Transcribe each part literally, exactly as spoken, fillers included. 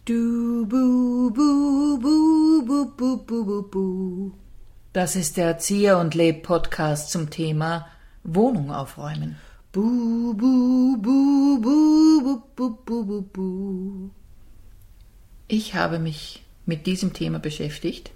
Du, bu, bu, bu, bu, bu, bu, bu, bu. Das ist der Erzieher und Leb Podcast zum Thema Wohnung aufräumen. Bu, bu, bu, bu, bu, bu, bu, bu, bu. Ich habe mich mit diesem Thema beschäftigt,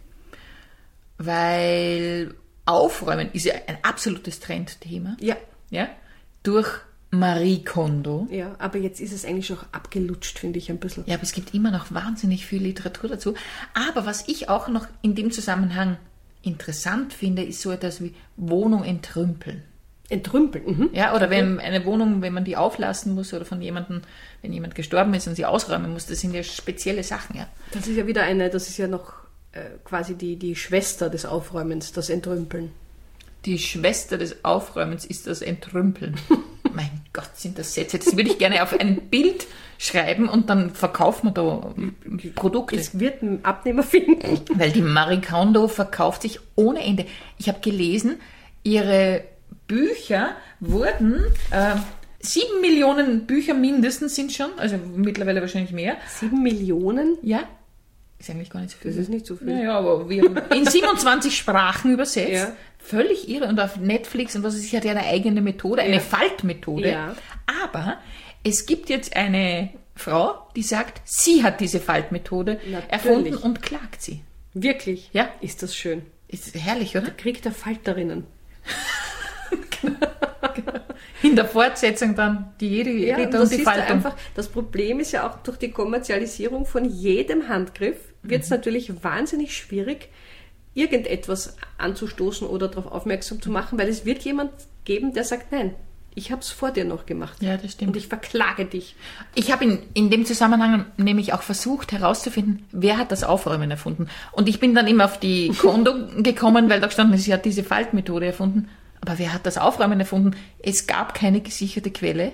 weil Aufräumen ist ja ein absolutes Trendthema. Ja. Ja. Durch Marie Kondo. Ja, aber jetzt ist es eigentlich auch abgelutscht, finde ich ein bisschen. Ja, aber es gibt immer noch wahnsinnig viel Literatur dazu. Aber was ich auch noch in dem Zusammenhang interessant finde, ist so etwas wie Wohnung entrümpeln. Entrümpeln? Mhm. Ja, oder wenn eine Wohnung, wenn man die auflassen muss oder von jemandem, wenn jemand gestorben ist und sie ausräumen muss, das sind ja spezielle Sachen, ja. Das ist ja wieder eine, das ist ja noch äh, quasi die, die Schwester des Aufräumens, das Entrümpeln. Die Schwester des Aufräumens ist das Entrümpeln. Mein Gott, sind das Sätze. Das würde ich gerne auf ein Bild schreiben und dann verkaufen wir da Produkte. Es wird einen Abnehmer finden. Weil die Marie Kondo verkauft sich ohne Ende. Ich habe gelesen, ihre Bücher wurden, äh, sieben Millionen Bücher mindestens sind schon, also mittlerweile wahrscheinlich mehr. Sieben Millionen? Ja. Ist eigentlich gar nicht so viel. Das ist nicht so viel. Naja, aber wir haben in siebenundzwanzig Sprachen übersetzt. Ja. Völlig irre. Und auf Netflix und was ist, sie hat ja eine eigene Methode, eine Ja. Faltmethode. Ja. Aber es gibt jetzt eine Frau, die sagt, sie hat diese Faltmethode Natürlich. erfunden und klagt sie. Wirklich? Ja. Ist das schön. Ist herrlich, oder? Krieg der Falterinnen. In der Fortsetzung dann die jede Ja, Rita und und, das die ist Faltung. einfach, das Problem ist ja auch, durch die Kommerzialisierung von jedem Handgriff wird es Mhm. natürlich wahnsinnig schwierig, irgendetwas anzustoßen oder darauf aufmerksam zu machen, weil es wird jemand geben, der sagt, nein, ich habe es vor dir noch gemacht. Ja, das stimmt. Und ich verklage dich. Ich habe in, in dem Zusammenhang nämlich auch versucht herauszufinden, wer hat das Aufräumen erfunden. Und ich bin dann immer auf die Kondo gekommen, weil da gestanden ist, sie hat diese Faltmethode erfunden. Aber wer hat das Aufräumen erfunden? Es gab keine gesicherte Quelle.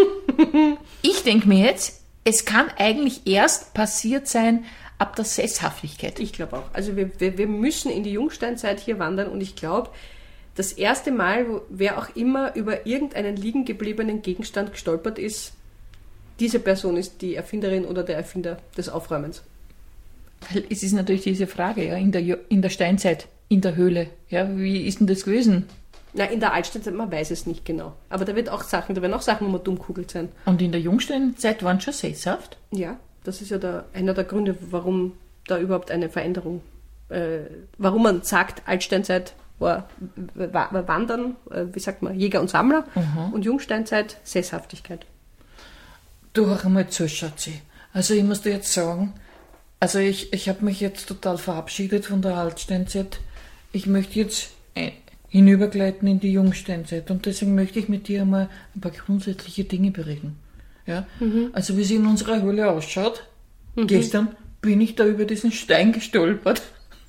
Ich denke mir jetzt, es kann eigentlich erst passiert sein ab der Sesshaftigkeit. Ich glaube auch. Also wir, wir, wir müssen in die Jungsteinzeit hier wandern und ich glaube, das erste Mal, wo wer auch immer über irgendeinen liegen gebliebenen Gegenstand gestolpert ist, diese Person ist die Erfinderin oder der Erfinder des Aufräumens. Weil es ist natürlich diese Frage, ja, in der, Jo- in der Steinzeit, in der Höhle. Ja, wie ist denn das gewesen? Na, in der Altsteinzeit, man weiß es nicht genau. Aber da wird auch Sachen, da werden auch Sachen, wo man dummkugelt sein. Und in der Jungsteinzeit waren schon sesshaft? Ja, das ist ja der, einer der Gründe, warum da überhaupt eine Veränderung, äh, warum man sagt, Altsteinzeit war, war, war Wandern, äh, wie sagt man, Jäger und Sammler und Jungsteinzeit Sesshaftigkeit. Du, hör einmal zu, Schatzi. Also ich muss dir jetzt sagen, also ich, ich habe mich jetzt total verabschiedet von der Altsteinzeit. Ich möchte jetzt äh, hinübergleiten in die Jungsteinzeit und deswegen möchte ich mit dir einmal ein paar grundsätzliche Dinge bereden. Ja? Also wie sie in unserer Höhle ausschaut. Gestern bin ich da über diesen Stein gestolpert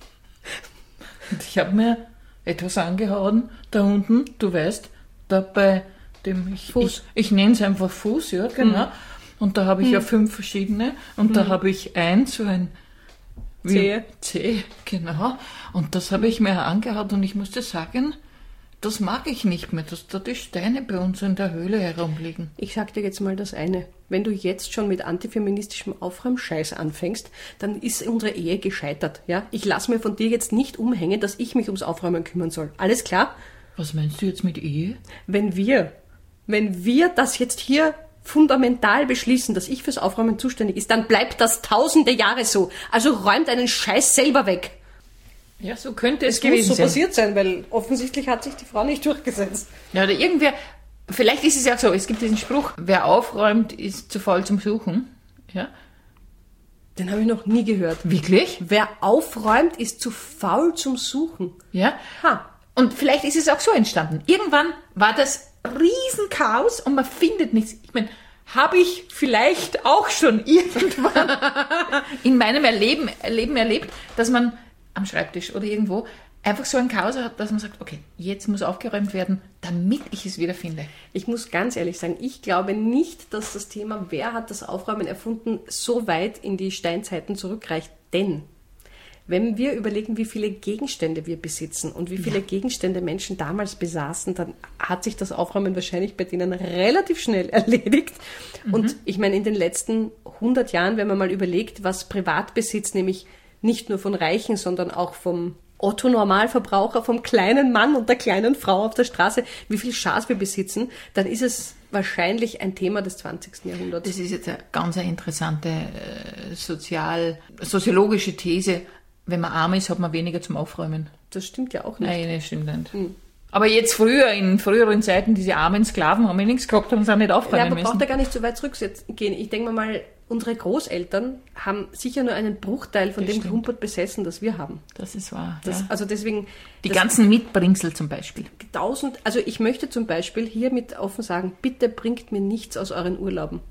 und ich habe mir etwas angehauen, da unten, du weißt, da bei dem, ich, Fuß. ich, ich nenne es einfach Fuß, ja, genau. Und da habe ich ja fünf verschiedene und da habe ich eins, so ein wie- Zehe. Zehe, genau. Und das habe ich mir angehauen und ich musste sagen, das mag ich nicht mehr, dass da die Steine bei uns in der Höhle herumliegen. Ich sag dir jetzt mal das eine. Wenn du jetzt schon mit antifeministischem Aufräumscheiß anfängst, dann ist unsere Ehe gescheitert. Ja? Ich lasse mir von dir jetzt nicht umhängen, dass ich mich ums Aufräumen kümmern soll. Alles klar? Was meinst du jetzt mit Ehe? Wenn wir, wenn wir das jetzt hier fundamental beschließen, dass ich fürs Aufräumen zuständig ist, dann bleibt das tausende Jahre so. Also räum deinen Scheiß selber weg. Ja, so könnte es, Es muss gewesen so sein. passiert sein, weil offensichtlich hat sich die Frau nicht durchgesetzt. Ja, oder irgendwer, vielleicht ist es ja auch so, es gibt diesen Spruch, wer aufräumt, ist zu faul zum Suchen. Ja, Den habe ich noch nie gehört. wirklich? Wer aufräumt, ist zu faul zum Suchen. Ja. Ha. Und vielleicht ist es auch so entstanden. Irgendwann war das Riesenchaos und man findet nichts. Ich meine, habe ich vielleicht auch schon irgendwann in meinem Erleben, Erleben erlebt, dass man am Schreibtisch oder irgendwo einfach so ein Chaos hat, dass man sagt, okay, jetzt muss aufgeräumt werden, damit ich es wieder finde. Ich muss ganz ehrlich sagen, ich glaube nicht, dass das Thema, wer hat das Aufräumen erfunden, so weit in die Steinzeiten zurückreicht. Denn wenn wir überlegen, wie viele Gegenstände wir besitzen und wie viele Ja. Gegenstände Menschen damals besaßen, dann hat sich das Aufräumen wahrscheinlich bei denen relativ schnell erledigt. Mhm. Und ich meine, in den letzten hundert Jahren, wenn man mal überlegt, was Privatbesitz, nämlich nicht nur von Reichen, sondern auch vom Otto-Normalverbraucher, vom kleinen Mann und der kleinen Frau auf der Straße, wie viel Schatz wir besitzen, dann ist es wahrscheinlich ein Thema des zwanzigsten Jahrhunderts. Das ist jetzt eine ganz eine interessante äh, sozial, soziologische These. Wenn man arm ist, hat man weniger zum Aufräumen. Das stimmt ja auch nicht. Nein, das stimmt nicht. Hm. Aber jetzt früher, in früheren Zeiten, diese armen Sklaven haben ja nichts gehabt, haben sie auch nicht aufräumen Ja, aber müssen. braucht da gar nicht so weit zurückgehen. Ich denke mal, unsere Großeltern haben sicher nur einen Bruchteil von Das dem stimmt. Klumpert besessen, das wir haben. Das ist wahr. Das, ja. Also deswegen... Die das ganzen Mitbringsel zum Beispiel. tausend, also ich möchte zum Beispiel hiermit offen sagen, bitte bringt mir nichts aus euren Urlauben.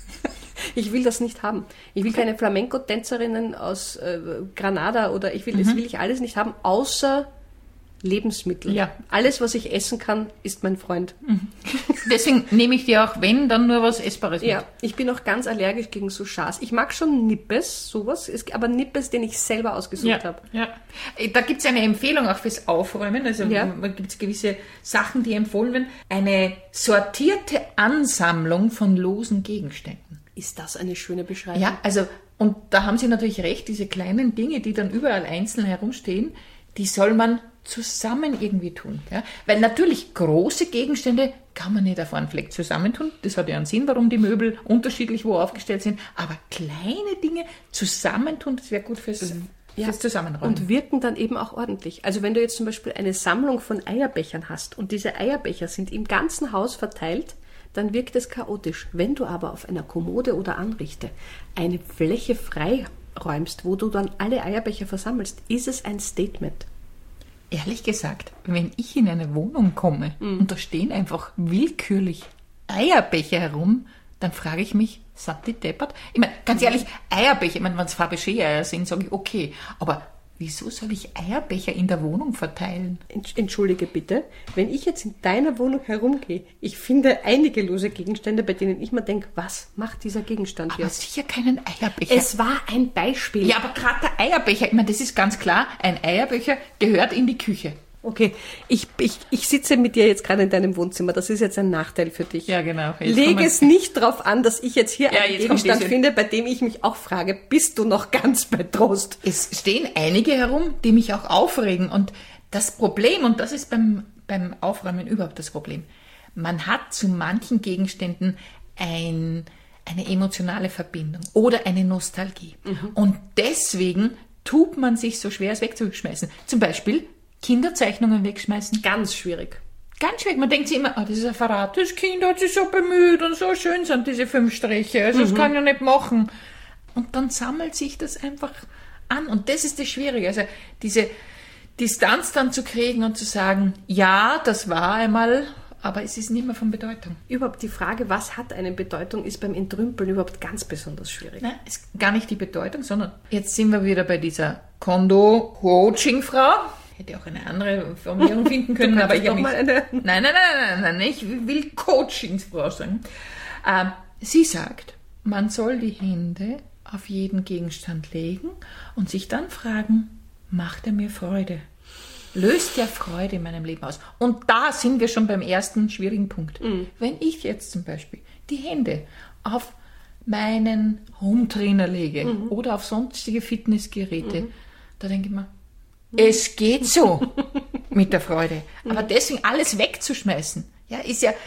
Ich will das nicht haben. Ich will keine Flamenco-Tänzerinnen aus äh, Granada oder ich will, das will ich alles nicht haben, außer Lebensmittel. Ja. Alles, was ich essen kann, ist mein Freund. Deswegen nehme ich dir auch, wenn, dann nur was Essbares mit. Ja, ich bin auch ganz allergisch gegen so Schas. Ich mag schon Nippes, sowas, es- aber Nippes, den ich selber ausgesucht Ja, habe. ja. Da gibt es eine Empfehlung auch fürs Aufräumen. Also Ja. da gibt es gewisse Sachen, die empfohlen werden. Eine sortierte Ansammlung von losen Gegenständen. Ist das eine schöne Beschreibung? Ja, also, und da haben Sie natürlich recht, diese kleinen Dinge, die dann überall einzeln herumstehen, die soll man zusammen irgendwie tun. Ja? Weil natürlich große Gegenstände kann man nicht auf einen Fleck zusammentun. Das hat ja einen Sinn, warum die Möbel unterschiedlich wo aufgestellt sind. Aber kleine Dinge zusammentun, das wäre gut fürs, Ja. fürs Zusammenräumen. Und wirken dann eben auch ordentlich. Also wenn du jetzt zum Beispiel eine Sammlung von Eierbechern hast und diese Eierbecher sind im ganzen Haus verteilt, dann wirkt es chaotisch. Wenn du aber auf einer Kommode oder Anrichte eine Fläche freiräumst, wo du dann alle Eierbecher versammelst, ist es ein Statement. Ehrlich gesagt, wenn ich in eine Wohnung komme und da stehen einfach willkürlich Eierbecher herum, dann frage ich mich, sind die deppert? Ich meine, ganz ehrlich, Eierbecher, ich meine, wenn es Fabergé-Eier sind, sage ich, okay, aber wieso soll ich Eierbecher in der Wohnung verteilen? Entsch- Entschuldige bitte, wenn ich jetzt in deiner Wohnung herumgehe, ich finde einige lose Gegenstände, bei denen ich mir denke, was macht dieser Gegenstand Aber hier? sicher keinen Eierbecher. Es war ein Beispiel. ja, aber gerade der Eierbecher, ich meine, das ist ganz klar, ein Eierbecher gehört in die Küche. Okay, ich, ich, ich sitze mit dir jetzt gerade in deinem Wohnzimmer. Das ist jetzt ein Nachteil für dich. Ja, genau. Jetzt Lege kommen- es nicht darauf an, dass ich jetzt hier Ja, einen jetzt kommt Gegenstand diese- finde, bei dem ich mich auch frage, bist du noch ganz bei Trost? Es stehen einige herum, die mich auch aufregen. Und das Problem, und das ist beim, beim Aufräumen überhaupt das Problem, man hat zu manchen Gegenständen ein, eine emotionale Verbindung oder eine Nostalgie. Und deswegen tut man sich so schwer, es wegzuschmeißen. Zum Beispiel Kinderzeichnungen wegschmeißen. Ganz schwierig. Ganz schwierig. Man denkt sich immer, ah, das ist ein Verrat. Das Kind hat sich so bemüht und so schön sind diese fünf Striche. Also das kann ich ja nicht machen. Und dann sammelt sich das einfach an. Und das ist das Schwierige. Also diese Distanz dann zu kriegen und zu sagen, ja, das war einmal, aber es ist nicht mehr von Bedeutung. Überhaupt die Frage, was hat eine Bedeutung, ist beim Entrümpeln überhaupt ganz besonders schwierig. Nein, es ist gar nicht die Bedeutung, sondern jetzt sind wir wieder bei dieser Kondo-Coaching-Frau. Hätte auch eine andere Formulierung finden können, aber ich doch habe mal mich... eine... Nein, nein, nein, nein, nein, nein, ich will Coachingsfrau sagen. Ähm, sie sagt, man soll die Hände auf jeden Gegenstand legen und sich dann fragen, macht er mir Freude? Löst der Freude in meinem Leben aus? Und da sind wir schon beim ersten schwierigen Punkt. Wenn ich jetzt zum Beispiel die Hände auf meinen Home-Trainer lege oder auf sonstige Fitnessgeräte, da denke ich mir, es geht so mit der Freude. Aber deswegen alles wegzuschmeißen, ja, ist ja,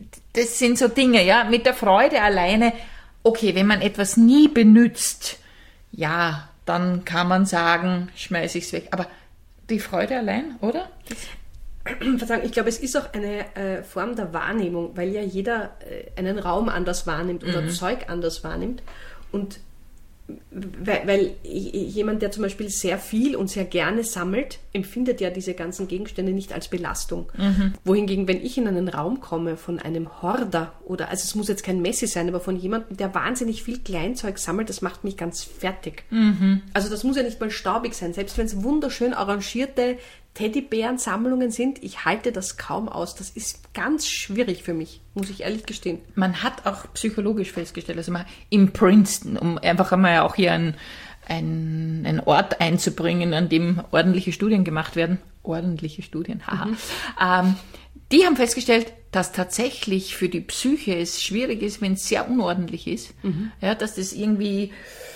das sind so Dinge, ja, mit der Freude alleine. Okay, wenn man etwas nie benutzt, ja, dann kann man sagen, schmeiße ich es weg. Aber die Freude allein, oder? Verzeihung, ich glaube, es ist auch eine äh, Form der Wahrnehmung, weil ja jeder äh, einen Raum anders wahrnimmt oder Zeug anders wahrnimmt. Und weil, weil jemand, der zum Beispiel sehr viel und sehr gerne sammelt, empfindet ja diese ganzen Gegenstände nicht als Belastung. Mhm. Wohingegen, wenn ich in einen Raum komme von einem Horder oder, also es muss jetzt kein Messi sein, aber von jemandem, der wahnsinnig viel Kleinzeug sammelt, das macht mich ganz fertig. Mhm. Also das muss ja nicht mal staubig sein, selbst wenn es wunderschön arrangierte Teddybären-Sammlungen sind, ich halte das kaum aus. Das ist ganz schwierig für mich, muss ich ehrlich gestehen. Man hat auch psychologisch festgestellt, also mal im Princeton, um einfach einmal auch hier ein, ein, ein Ort einzubringen, an dem ordentliche Studien gemacht werden. Ordentliche Studien, haha. Mhm. Ähm, die haben festgestellt, dass tatsächlich für die Psyche es schwierig ist, wenn es sehr unordentlich ist. Mhm. Ja, dass das irgendwie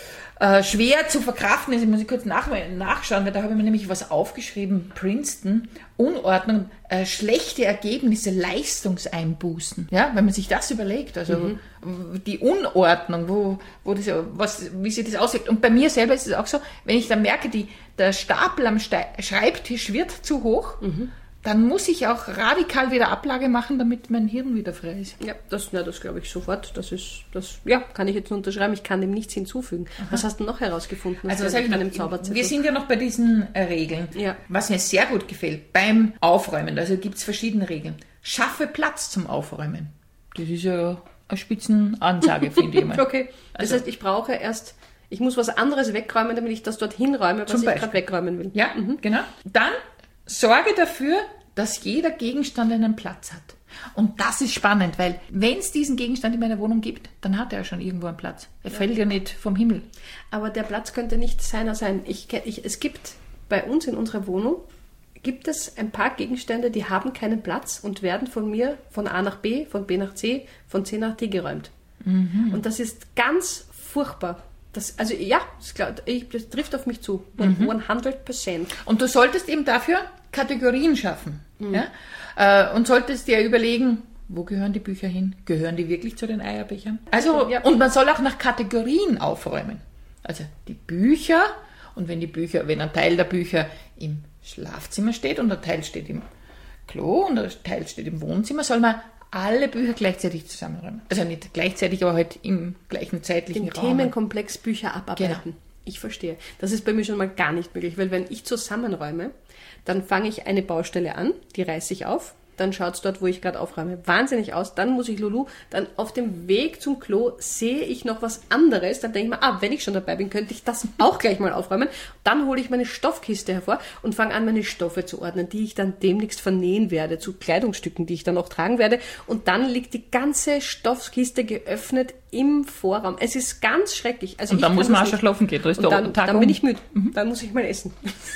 äh, schwer zu verkraften ist. Ich muss kurz nach, nachschauen, weil da habe ich mir nämlich was aufgeschrieben. Princeton, Unordnung, äh, schlechte Ergebnisse, Leistungseinbußen. Ja, wenn man sich das überlegt, also mhm. die Unordnung, wo, wo das, was, wie sich das auswirkt. Und bei mir selber ist es auch so, wenn ich dann merke, die, der Stapel am Ste- Schreibtisch wird zu hoch, mhm. dann muss ich auch radikal wieder Ablage machen, damit mein Hirn wieder frei ist. Ja, das, ja, das glaube ich sofort. Das ist, das, ja, kann ich jetzt nur unterschreiben. Ich kann dem nichts hinzufügen. Aha. Was hast du noch herausgefunden? Also, was ich einem Zauberzettel? Wir sind ja noch bei diesen äh, Regeln. Ja. Was mir sehr gut gefällt, beim Aufräumen, also gibt es verschiedene Regeln. Schaffe Platz zum Aufräumen. Das ist ja eine Spitzenansage, finde ich mal. Okay, das also, heißt, ich brauche erst, ich muss was anderes wegräumen, damit ich das dorthin räume, was ich gerade wegräumen will. Ja, mhm. genau. Dann sorge dafür, dass jeder Gegenstand einen Platz hat. Und das ist spannend, weil wenn es diesen Gegenstand in meiner Wohnung gibt, dann hat er ja schon irgendwo einen Platz. Er ja. fällt ja nicht vom Himmel. Aber der Platz könnte nicht seiner sein. Ich, ich, es gibt bei uns in unserer Wohnung, gibt es ein paar Gegenstände, die haben keinen Platz und werden von mir von A nach B, von B nach C, von C nach D geräumt. Mhm. Und das ist ganz furchtbar. Das, also ja, das, das trifft auf mich zu. Mhm. hundert Prozent. Und du solltest eben dafür Kategorien schaffen. Mhm. Ja? Äh, und solltest dir überlegen, wo gehören die Bücher hin? Gehören die wirklich zu den Eierbechern? Also, ja. Und man soll auch nach Kategorien aufräumen. Also die Bücher, und wenn die Bücher, wenn ein Teil der Bücher im Schlafzimmer steht und ein Teil steht im Klo und ein Teil steht im Wohnzimmer, soll man alle Bücher gleichzeitig zusammenräumen. Also nicht gleichzeitig, aber halt im gleichen zeitlichen Den Raum. Themenkomplex Bücher abarbeiten. Genau. Ich verstehe. Das ist bei mir schon mal gar nicht möglich, weil wenn ich zusammenräume, dann fange ich eine Baustelle an, die reiße ich auf, dann schaut es dort, wo ich gerade aufräume, wahnsinnig aus, dann muss ich Lulu, dann auf dem Weg zum Klo sehe ich noch was anderes, dann denke ich mir, ah, wenn ich schon dabei bin, könnte ich das auch gleich mal aufräumen. Dann hole ich meine Stoffkiste hervor und fange an, meine Stoffe zu ordnen, die ich dann demnächst vernähen werde, zu Kleidungsstücken, die ich dann auch tragen werde. Und dann liegt die ganze Stoffkiste geöffnet im Vorraum. Es ist ganz schrecklich. Also und dann muss man auch schon schlafen gehen. Da ist und dann, Tag dann bin ich müde. Mhm. Dann muss ich mal essen.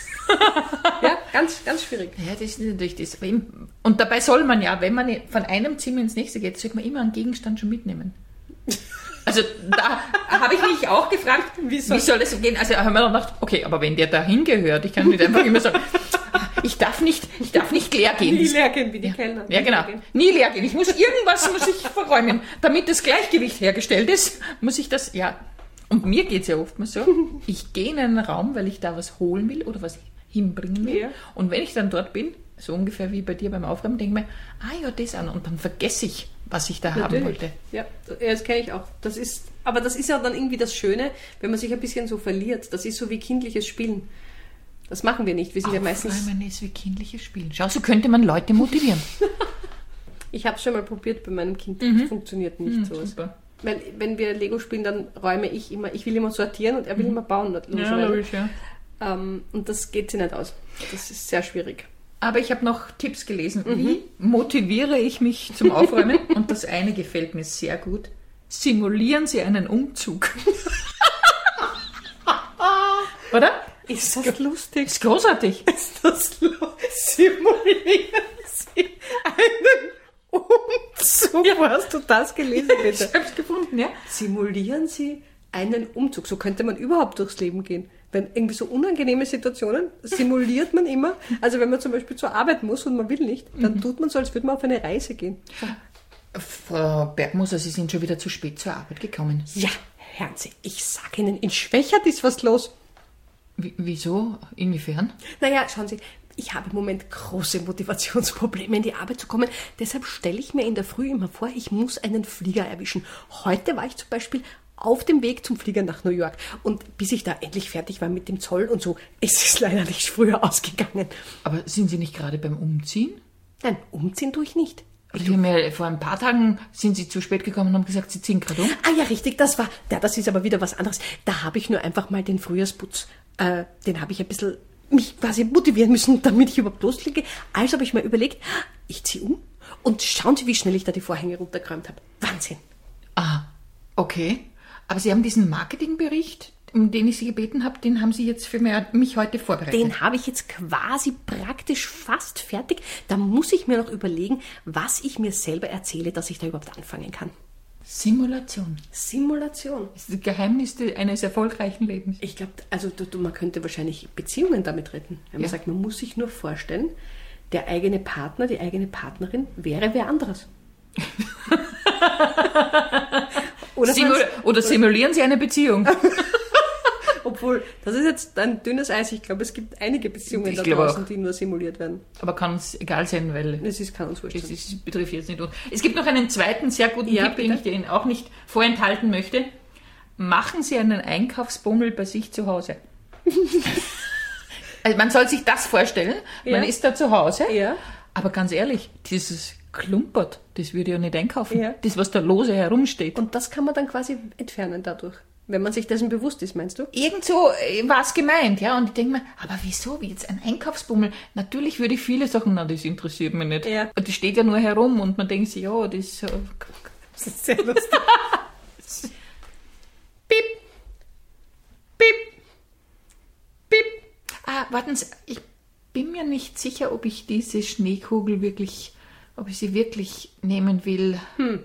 Ja, ganz, ganz schwierig. Ja, das ist natürlich das. Und dabei soll man ja, wenn man von einem Zimmer ins nächste geht, sollte man immer einen Gegenstand schon mitnehmen. Also da habe ich mich auch gefragt, wie soll, wie soll das so gehen? Also haben wir dann gedacht, okay, aber wenn der da hingehört, ich kann nicht einfach immer sagen, ich darf nicht, ich darf nicht leer gehen. Nie leer gehen, wie die ja. Kellner. Ja, genau. Nie leer gehen. Ich muss irgendwas muss ich verräumen. Damit das Gleichgewicht hergestellt ist, muss ich das, ja. Und mir geht es ja oft mal so, ich gehe in einen Raum, weil ich da was holen will oder was hinbringen will. Ja. Und wenn ich dann dort bin, so ungefähr wie bei dir beim Aufräumen, denke ich mir, ah ja, das an. Und dann vergesse ich, was ich da Natürlich. haben wollte. Ja, das kenne ich auch. Das ist, aber das ist ja dann irgendwie das Schöne, wenn man sich ein bisschen so verliert. Das ist so wie kindliches Spielen. Das machen wir nicht. Wir sind Aufräumen ja meistens... ist wie kindliches Spielen. Schau, so könnte man Leute motivieren. Ich habe es schon mal probiert bei meinem Kind. Das mhm. funktioniert nicht mhm, sowas. Super. Weil, wenn wir Lego spielen, dann räume ich immer, ich will immer sortieren und er will mhm. immer bauen. Ja, logisch, ja. Ähm, und das geht sich nicht aus. Das ist sehr schwierig. Aber ich habe noch Tipps gelesen. Mhm. Wie motiviere ich mich zum Aufräumen? Und das eine gefällt mir sehr gut. Simulieren Sie einen Umzug. Oder? Ist das lustig? Ist großartig. Ist das lustig? Simulieren Sie einen Umzug. Ja. Wo hast du das gelesen, bitte? Ich habe es gefunden, ja. Simulieren Sie einen Umzug. So könnte man überhaupt durchs Leben gehen. Wenn irgendwie so unangenehme Situationen simuliert man immer. Also wenn man zum Beispiel zur Arbeit muss und man will nicht, dann mhm. tut man so, als würde man auf eine Reise gehen. Frau Bergmoser, Sie sind schon wieder zu spät zur Arbeit gekommen. Ja, Herrn Sie, ich sage Ihnen, in Schwächert ist was los. W- wieso? Inwiefern? Naja, schauen Sie, ich habe im Moment große Motivationsprobleme, in die Arbeit zu kommen. Deshalb stelle ich mir in der Früh immer vor, ich muss einen Flieger erwischen. Heute war ich zum Beispiel auf dem Weg zum Flieger nach New York. Und bis ich da endlich fertig war mit dem Zoll und so, ist es leider nicht früher ausgegangen. Aber sind Sie nicht gerade beim Umziehen? Nein, umziehen tue ich nicht. Ich habe mir vor ein paar Tagen sind Sie zu spät gekommen und haben gesagt, Sie ziehen gerade um. Ah ja, richtig, das war, ja, das ist aber wieder was anderes. Da habe ich nur einfach mal den Frühjahrsputz, äh, den habe ich ein bisschen mich quasi motivieren müssen, damit ich überhaupt loslege. Also habe ich mir überlegt, ich ziehe um und schauen Sie, wie schnell ich da die Vorhänge runtergeräumt habe. Wahnsinn. Ah, okay. Aber Sie haben diesen Marketingbericht um den ich Sie gebeten habe, den haben Sie jetzt für mich heute vorbereitet. Den habe ich jetzt quasi praktisch fast fertig. Da muss ich mir noch überlegen, was ich mir selber erzähle, dass ich da überhaupt anfangen kann. Simulation. Simulation. Das ist das Geheimnis eines erfolgreichen Lebens. Ich glaube, also du, du, man könnte wahrscheinlich Beziehungen damit retten. Wenn man Ja. sagt, man muss sich nur vorstellen, der eigene Partner, die eigene Partnerin wäre wer anderes. Oder, Simul man's- oder simulieren Sie eine Beziehung? Obwohl, das ist jetzt ein dünnes Eis. Ich glaube, es gibt einige Beziehungen Ich da glaube draußen, auch. die nur simuliert werden. Aber kann es egal sein, weil Es ist, kann uns wurscht es sein. ist, betrifft jetzt nicht uns. Es gibt noch einen zweiten sehr guten Ja, Tipp, den ich bitte. Ihnen auch nicht vorenthalten möchte. Machen Sie einen Einkaufsbummel bei sich zu Hause. Also man soll sich das vorstellen, Ja. man ist da zu Hause, Ja. aber ganz ehrlich, dieses Klumpert, das würde ich ja nicht einkaufen. Ja. Das, was da lose herumsteht. Und das kann man dann quasi entfernen dadurch. Wenn man sich dessen bewusst ist, meinst du? Irgend so war es gemeint, ja. Und ich denke mir, aber wieso, wie jetzt ein Einkaufsbummel? Natürlich würde ich viele Sachen, na, das interessiert mich nicht. Ja. Und die steht ja nur herum und man denkt sich, ja, das ist so. Das ist sehr lustig. Piep, piep, piep. Ah, warten Sie, ich bin mir nicht sicher, ob ich diese Schneekugel wirklich, ob ich sie wirklich nehmen will.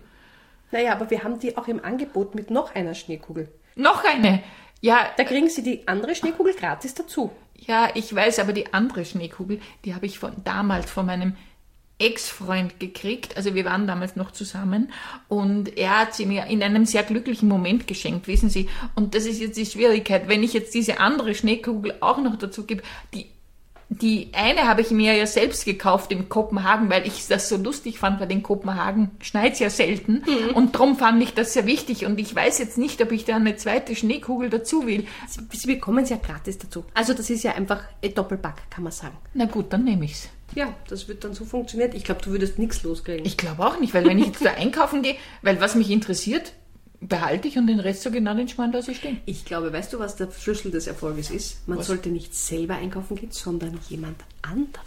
Naja, aber wir haben die auch im Angebot mit noch einer Schneekugel. Noch eine. Ja, Da kriegen Sie die andere Schneekugel gratis dazu. ja, ich weiß, aber die andere Schneekugel, die habe ich von damals von meinem Ex-Freund gekriegt. Also wir waren damals noch zusammen und er hat sie mir in einem sehr glücklichen Moment geschenkt, wissen Sie. Und das ist jetzt die Schwierigkeit, wenn ich jetzt diese andere Schneekugel auch noch dazu gebe, die Die eine habe ich mir ja selbst gekauft in Kopenhagen, weil ich das so lustig fand, weil in Kopenhagen schneit es ja selten. Mhm. Und darum fand ich das sehr wichtig. Und ich weiß jetzt nicht, ob ich da eine zweite Schneekugel dazu will. Sie, Sie bekommen sie ja gratis dazu. Also das ist ja einfach ein Doppelpack, kann man sagen. Na gut, dann nehme ich's. Ja, das wird dann so funktionieren. Ich glaube, du würdest nichts loskriegen. Ich glaube auch nicht, weil wenn ich jetzt da einkaufen gehe, weil was mich interessiert, behalte ich und den Rest so genau den Schmarrn lasse ich stehen. Ich glaube, weißt du, was der Schlüssel des Erfolges ist? Man Was? sollte nicht selber einkaufen gehen, sondern jemand anderer.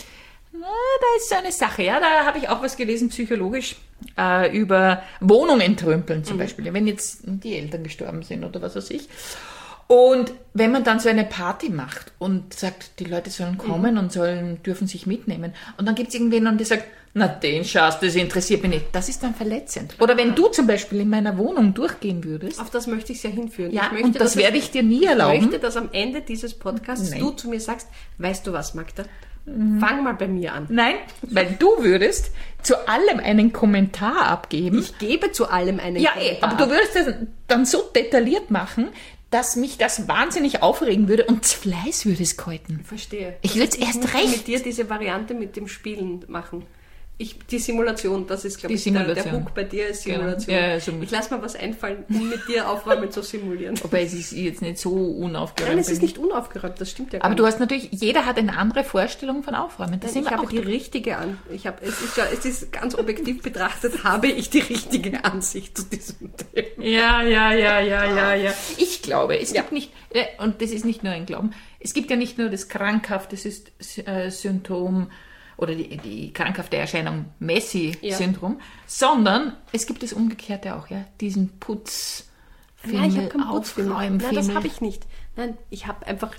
Na, da ist so eine Sache, ja, da habe ich auch was gelesen, psychologisch, äh, über Wohnungen trümpeln zum Beispiel, wenn jetzt die Eltern gestorben sind oder was weiß ich. Und wenn man dann so eine Party macht und sagt, die Leute sollen kommen und sollen, dürfen sich mitnehmen und dann gibt es irgendwen, der sagt, na den Schatz, das interessiert mich nicht, das ist dann verletzend. Oder wenn du zum Beispiel in meiner Wohnung durchgehen würdest, Auf das möchte ich ja hinführen. ja, ich möchte, und das dass werde es- ich dir nie Ich erlauben. möchte, dass am Ende dieses Podcasts Nein. du zu mir sagst, weißt du was, Magda? Fang mal bei mir an. Nein, weil du würdest zu allem einen Kommentar abgeben. Ich gebe zu allem einen Ja, eh, Kommentar. aber du würdest das dann so detailliert machen, dass mich das wahnsinnig aufregen würde und Fleiß würde es kalten. Verstehe. Ich würde es erst möchte recht. mit dir diese Variante mit dem Spielen machen. Ich, die Simulation, das ist, glaube Die ich, der, der Simulation. Hook bei dir ist Genau. Simulation. Ja, ja, so mit- ich lasse mir was einfallen, um mit dir aufräumen zu simulieren. Wobei es ist jetzt nicht so unaufgeräumt. Nein, es ist bin. nicht unaufgeräumt, das stimmt ja gar Aber nicht. du hast natürlich, jeder hat eine andere Vorstellung von Aufräumen. Das Ich sind wir habe auch die richtige an. Ich habe, es ist ja, es ist ganz objektiv betrachtet, habe ich die richtige Ansicht zu diesem Thema. Ja, ja, ja, ja, ja, ja. Ich glaube, es Ja. gibt nicht, äh, und das ist nicht nur ein Glauben, es gibt ja nicht nur das krankhafte Sys- äh, Symptom oder die, die krankhafte Erscheinung Messi-Syndrom, sondern es gibt das Umgekehrte auch, ja, diesen Putz. Nein, ich habe keinen Putzfimmel. Nein, das Aufräumfimmel. habe ich nicht. Nein, ich habe einfach,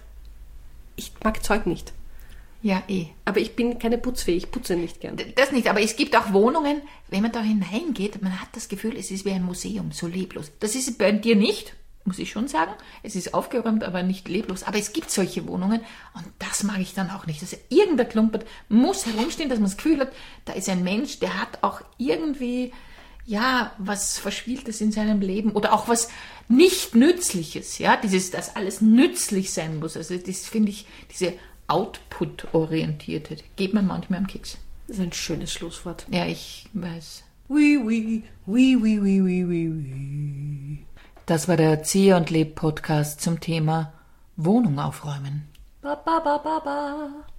ich mag Zeug nicht. Ja, eh. Aber ich bin keine Putzfee, ich putze nicht gern. Das nicht, aber es gibt auch Wohnungen, wenn man da hineingeht, man hat das Gefühl, es ist wie ein Museum, so leblos. Das ist bei dir nicht, muss ich schon sagen. Es ist aufgeräumt, aber nicht leblos. Aber es gibt solche Wohnungen und das mag ich dann auch nicht. Also irgendein Klumpert muss herumstehen, dass man das Gefühl hat, da ist ein Mensch, der hat auch irgendwie, ja, was Verspieltes in seinem Leben oder auch was nicht Nützliches, ja, dieses, dass alles nützlich sein muss. Also das finde ich, diese Output-orientierte, geht man manchmal am Keks. Das ist ein schönes Schlusswort. Ja, ich weiß. Oui, oui, oui, oui, oui, oui, oui, oui. Das war der Erzieher und Leb Podcast zum Thema Wohnung aufräumen. Ba, ba, ba, ba, ba.